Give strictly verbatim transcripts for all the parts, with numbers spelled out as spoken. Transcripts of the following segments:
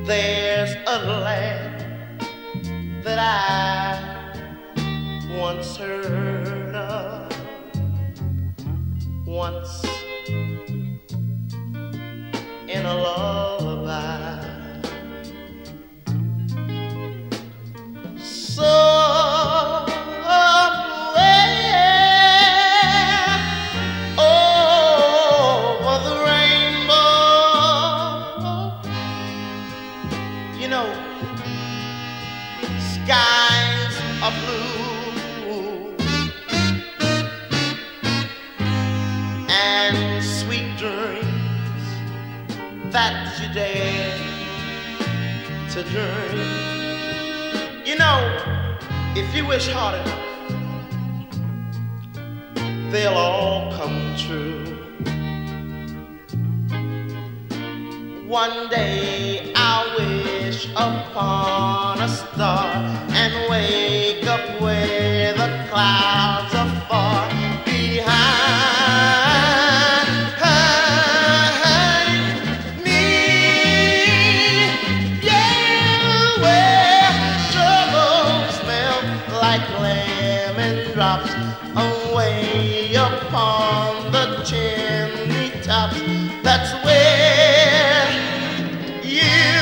There's a land that I once heard of, once in a lullaby. Somewhere over the rainbow, you know, skies are blue and sweet dreams that you dare to dream. You know, if you wish hard enough, they'll all come true. One day I'll wish upon a star and wake up where the clouds are far behind me. Yeah, where troubles melt like lemon drops away upon the chimney tops. That's where you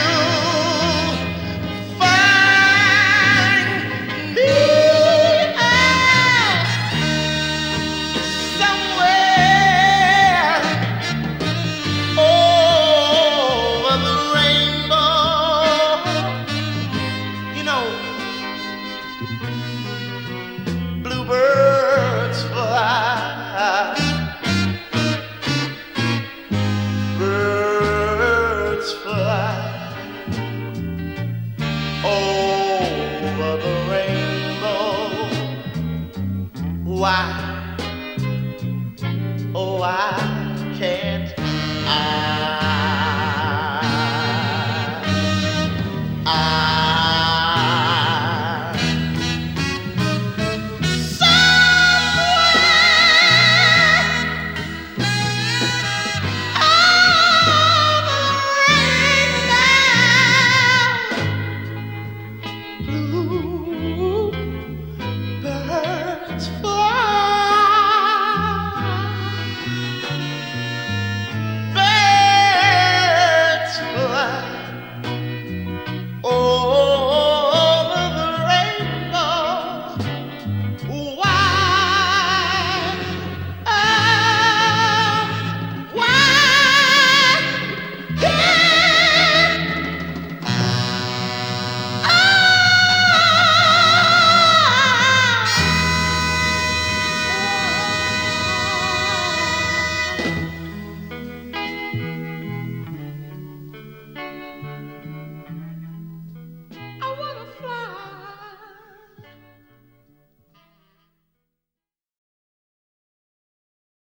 find me. Out somewhere over the rainbow. You know, bluebirds fly, birds fly over the rainbow. Why?